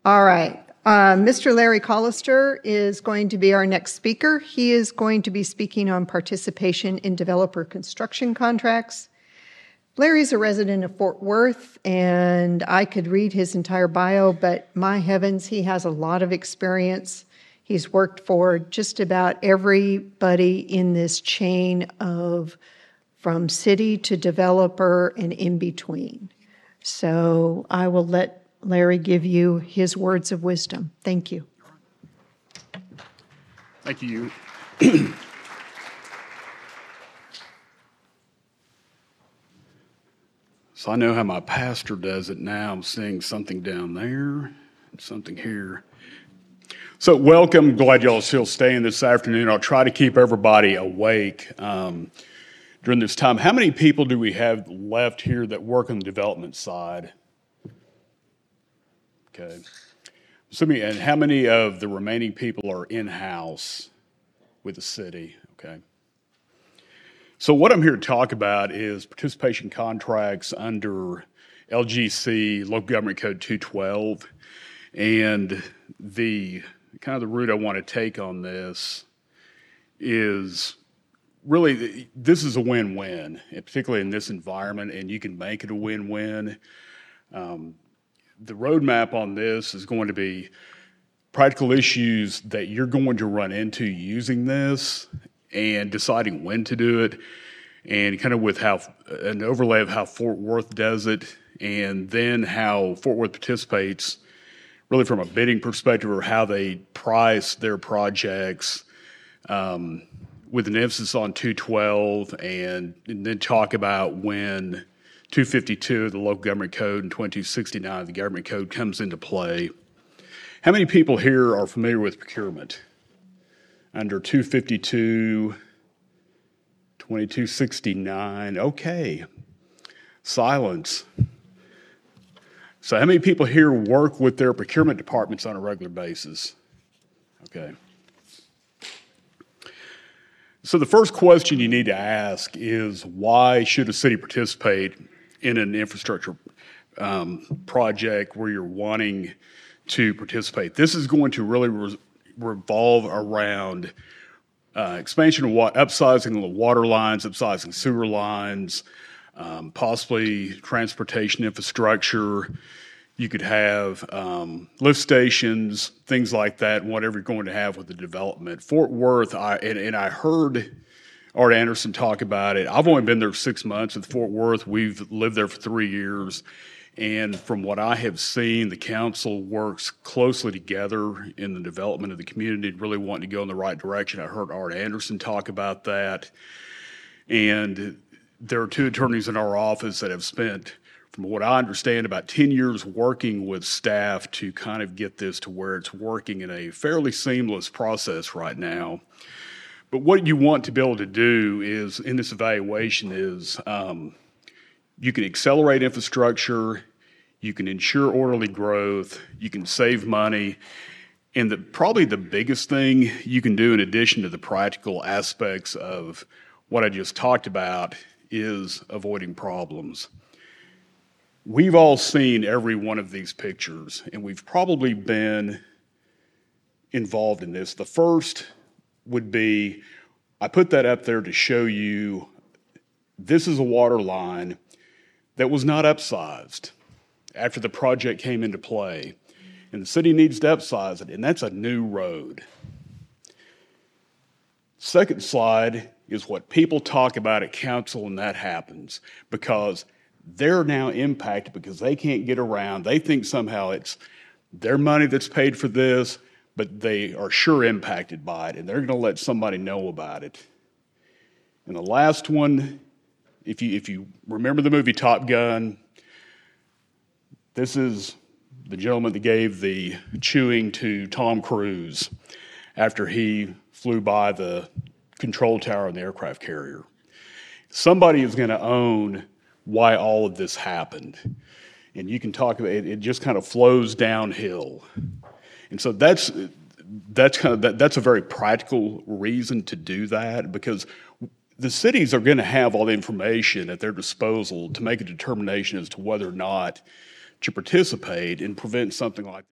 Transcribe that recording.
All right. Mr. Larry Collister is going to be our next speaker. He is going to be speaking on participation in developer construction contracts. Larry's a resident of Fort Worth, and I could read his entire bio, but my heavens, he has a lot of experience. He's worked for just about everybody in this chain of from city to developer and in between. So I will let Larry give you his words of wisdom. Thank you. Thank you. So I know how my pastor does it now. I'm seeing something down there and something here. So welcome. Glad y'all are still staying this afternoon. I'll try to keep everybody awake during this time. How many people do we have left here that work on the development side? Okay. And how many of the remaining people are in-house with the city? Okay. So what I'm here to talk about is participation contracts under LGC, Local Government Code 212. And the route I want to take on this is really, this is a win-win, particularly in this environment, and you can make it a win-win. The roadmap on this is going to be practical issues that you're going to run into using this and deciding when to do it, and kind of with how an overlay of how Fort Worth does it, and then how Fort Worth participates really from a bidding perspective or how they price their projects with an emphasis on 212, and then talk about when 252 of the Local Government Code and 2269 of the Government Code comes into play. How many people here are familiar with procurement? Under 252, 2269, okay. Silence. So how many people here work with their procurement departments on a regular basis? Okay. So the first question you need to ask is, why should a city participate in an infrastructure project where you're wanting to participate? This is going to really revolve around expansion of upsizing the water lines, upsizing sewer lines, possibly transportation infrastructure. You could have lift stations, things like that, whatever you're going to have with the development. Fort Worth, I heard Art Anderson talk about it. I've only been there 6 months at Fort Worth. We've lived there for 3 years. And from what I have seen, the council works closely together in the development of the community, really wanting to go in the right direction. I heard Art Anderson talk about that. And there are 2 attorneys in our office that have spent, from what I understand, about 10 years working with staff to kind of get this to where it's working in a fairly seamless process right now. But what you want to be able to do is, in this evaluation, is you can accelerate infrastructure, you can ensure orderly growth, you can save money, and probably the biggest thing you can do in addition to the practical aspects of what I just talked about is avoiding problems. We've all seen every one of these pictures, and we've probably been involved in this. The first would be, I put that up there to show you this is a water line that was not upsized after the project came into play. And the city needs to upsize it, and that's a new road. Second slide is what people talk about at council, and that happens because they're now impacted because they can't get around. They think somehow it's their money that's paid for this, but they are sure impacted by it, and they're going to let somebody know about it. And the last one, if you remember the movie Top Gun, this is the gentleman that gave the chewing to Tom Cruise after he flew by the control tower on the aircraft carrier. Somebody is going to own why all of this happened. And you can talk about it, it just kind of flows downhill. And so that's a very practical reason to do that, because the cities are going to have all the information at their disposal to make a determination as to whether or not to participate and prevent something like